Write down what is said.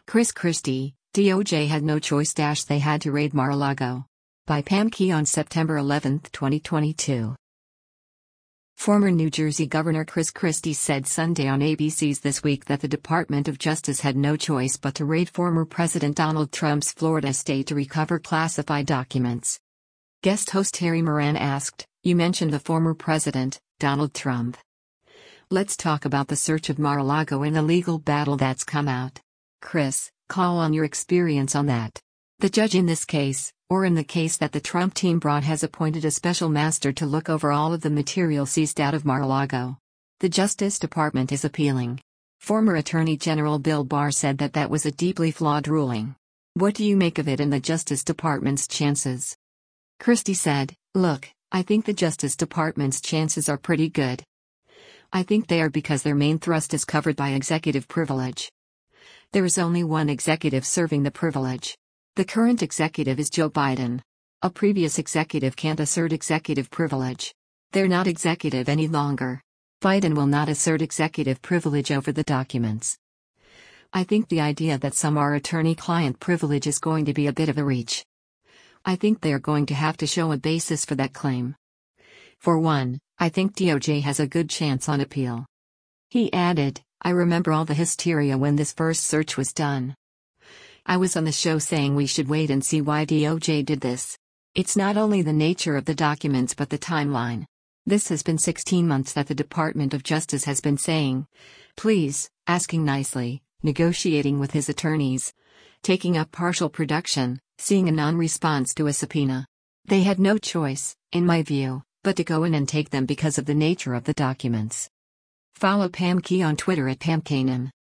Chris Christie, DOJ had no choice. They had to raid Mar-a-Lago. By Pam Key on September 11, 2022. Former New Jersey Governor Chris Christie said Sunday on ABC's This Week that the Department of Justice had no choice but to raid former President Donald Trump's Florida estate to recover classified documents. Guest host Harry Moran asked, "You mentioned the former president, Donald Trump. Let's talk about the search of Mar-a-Lago and the legal battle that's come out. Chris, call on your experience on that. The judge in this case, or in the case that the Trump team brought, has appointed a special master to look over all of the material seized out of Mar-a-Lago. The Justice Department is appealing." Former Attorney General Bill Barr said that that was a deeply flawed ruling. What do you make of it and the Justice Department's chances? Christie said, "Look, I think the Justice Department's chances are pretty good. I think they are because their main thrust is covered by executive privilege. There is only one executive serving the privilege. The current executive is Joe Biden. A previous executive can't assert executive privilege. They're not executive any longer. Biden will not assert executive privilege over the documents. I think the idea that some are attorney-client privilege is going to be a bit of a reach. I think they are going to have to show a basis for that claim. For one, I think DOJ has a good chance on appeal." He added, "I remember all the hysteria when this first search was done. I was on the show saying we should wait and see why DOJ did this. It's not only the nature of the documents but the timeline. This has been 16 months that the Department of Justice has been saying, please, asking nicely, negotiating with his attorneys, taking up partial production, seeing a non-response to a subpoena. They had no choice, in my view, but to go in and take them because of the nature of the documents." Follow Pam Key on Twitter at PamKanan.